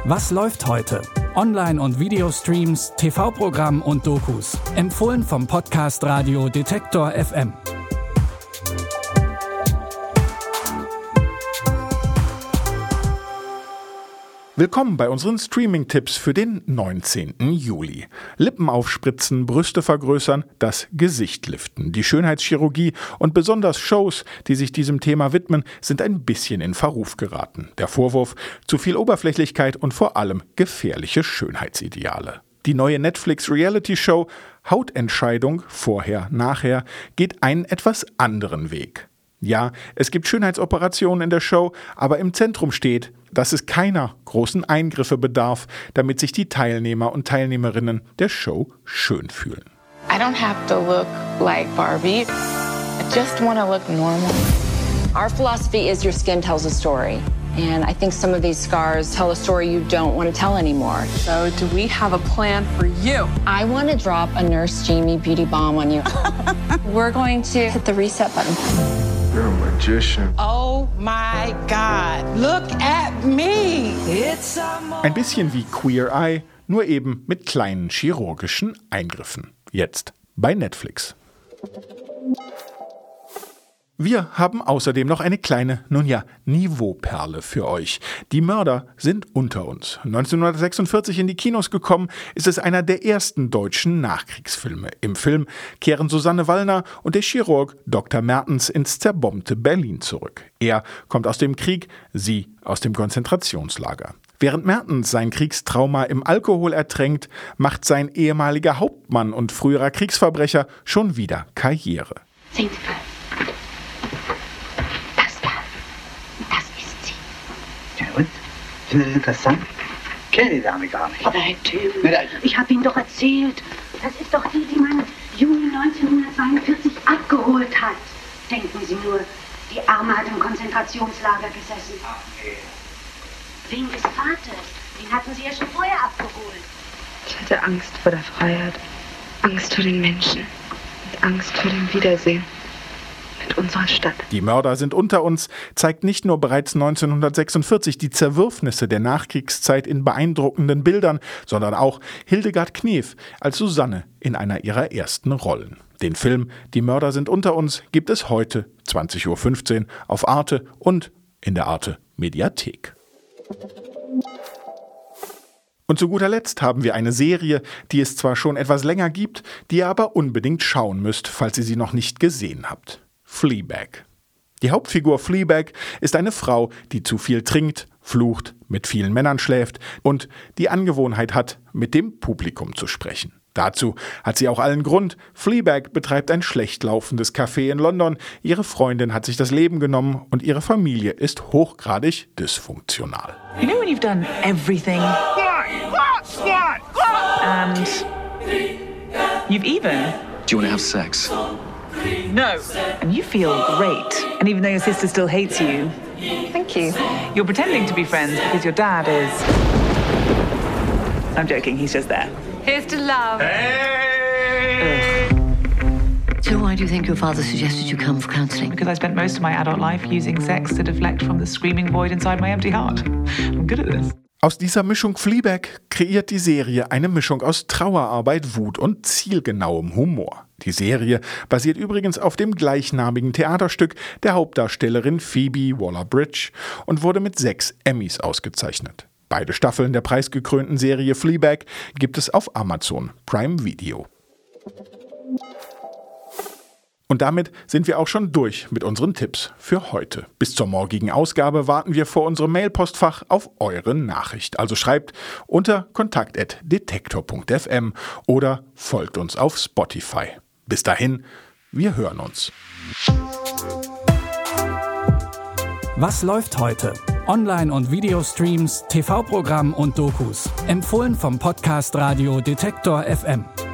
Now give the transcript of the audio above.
Was läuft heute? Online- und Videostreams, TV-Programm und Dokus. Empfohlen vom Podcast Radio Detektor FM. Willkommen bei unseren Streaming-Tipps für den 19. Juli. Lippen aufspritzen, Brüste vergrößern, das Gesicht liften. Die Schönheitschirurgie und besonders Shows, die sich diesem Thema widmen, sind ein bisschen in Verruf geraten. Der Vorwurf: zu viel Oberflächlichkeit und vor allem gefährliche Schönheitsideale. Die neue Netflix-Reality-Show Hautentscheidung, vorher, nachher, geht einen etwas anderen Weg. Ja, es gibt Schönheitsoperationen in der Show, aber im Zentrum steht, dass es keiner großen Eingriffe bedarf, damit sich die Teilnehmer und Teilnehmerinnen der Show schön fühlen. I don't have to look like Barbie. I just want to look normal. Our philosophy is your skin tells a story. And I think some of these scars tell a story you don't want to tell anymore. So do we have a plan for you? I want to drop a Nurse Jamie beauty bomb on you. We're going to hit the reset button. You're a magician. Oh my God, look at me. Ein bisschen wie Queer Eye, nur eben mit kleinen chirurgischen Eingriffen. Jetzt bei Netflix. Wir haben außerdem noch eine kleine, Niveauperle für euch. Die Mörder sind unter uns. 1946 in die Kinos gekommen, ist es einer der ersten deutschen Nachkriegsfilme. Im Film kehren Susanne Wallner und der Chirurg Dr. Mertens ins zerbombte Berlin zurück. Er kommt aus dem Krieg, sie aus dem Konzentrationslager. Während Mertens sein Kriegstrauma im Alkohol ertränkt, macht sein ehemaliger Hauptmann und früherer Kriegsverbrecher schon wieder Karriere. Sehen Sie mal. Finden Sie interessant? Kenne die Dame gar nicht. Aber Herr Thüm, ich habe Ihnen doch erzählt, das ist doch die man Juni 1942 abgeholt hat. Denken Sie nur, die Arme hat im Konzentrationslager gesessen. Wegen des Vaters, den hatten Sie ja schon vorher abgeholt. Ich hatte Angst vor der Freiheit, Angst vor den Menschen und Angst vor dem Wiedersehen mit unserer Stadt. Die Mörder sind unter uns zeigt nicht nur bereits 1946 die Zerwürfnisse der Nachkriegszeit in beeindruckenden Bildern, sondern auch Hildegard Knef als Susanne in einer ihrer ersten Rollen. Den Film Die Mörder sind unter uns gibt es heute 20.15 Uhr auf Arte und in der Arte Mediathek. Und zu guter Letzt haben wir eine Serie, die es zwar schon etwas länger gibt, die ihr aber unbedingt schauen müsst, falls ihr sie noch nicht gesehen habt. Fleabag. Die Hauptfigur Fleabag ist eine Frau, die zu viel trinkt, flucht, mit vielen Männern schläft und die Angewohnheit hat, mit dem Publikum zu sprechen. Dazu hat sie auch allen Grund. Fleabag betreibt ein schlecht laufendes Café in London, ihre Freundin hat sich das Leben genommen und ihre Familie ist hochgradig dysfunktional. You know when you've done everything and you've even... Do you want to have sex? No. And you feel great. And even though your sister still hates you, Thank you. you're pretending to be friends because your dad is... I'm joking, he's just there. Here's to love. So why do you think your father suggested you come for counselling? Because I spent most of my adult life using sex to deflect from the screaming void inside my empty heart. I'm good at this. Aus dieser Mischung Fleabag kreiert die Serie eine Mischung aus Trauerarbeit, Wut und zielgenauem Humor. Die Serie basiert übrigens auf dem gleichnamigen Theaterstück der Hauptdarstellerin Phoebe Waller-Bridge und wurde mit 6 Emmys ausgezeichnet. Beide Staffeln der preisgekrönten Serie Fleabag gibt es auf Amazon Prime Video. Und damit sind wir auch schon durch mit unseren Tipps für heute. Bis zur morgigen Ausgabe warten wir vor unserem Mailpostfach auf eure Nachricht. Also schreibt unter kontakt@detektor.fm oder folgt uns auf Spotify. Bis dahin, wir hören uns. Was läuft heute? Online- und Videostreams, TV-Programm und Dokus. Empfohlen vom Podcast Radio Detektor FM.